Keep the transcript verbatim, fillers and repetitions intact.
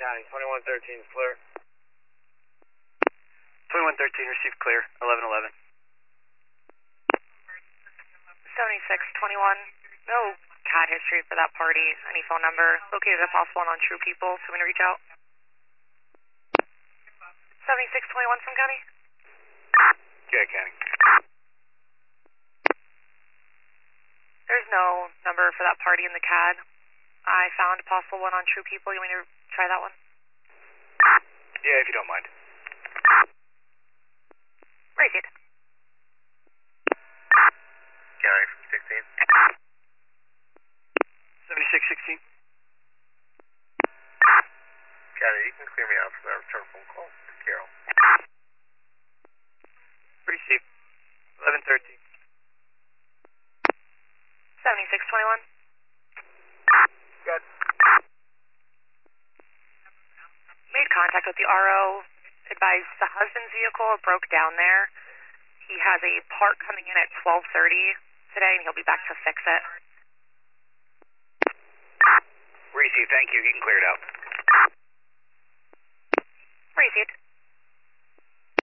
County, twenty-one thirteen is clear. twenty-one thirteen, received clear, eleven eleven. seventy-six twenty-one, no C A D history for that party. Any phone number located if possible and on True People, so we to reach out. seventy-six twenty-one from County? Yeah, County. There's no number for that party in the C A D. I found a possible one on True People. You want me to try that one? Yeah, if you don't mind. Received. County from sixteen. seventy-six sixteen. County, you can clear me out from that return phone call to Carol. Received. eleven thirteen. seventy-six twenty-one. Good. Made contact with the R O. Advised the husband's vehicle broke down there. He has a part coming in at twelve thirty today, and he'll be back to fix it. Received, thank you. You can clear it out. Received.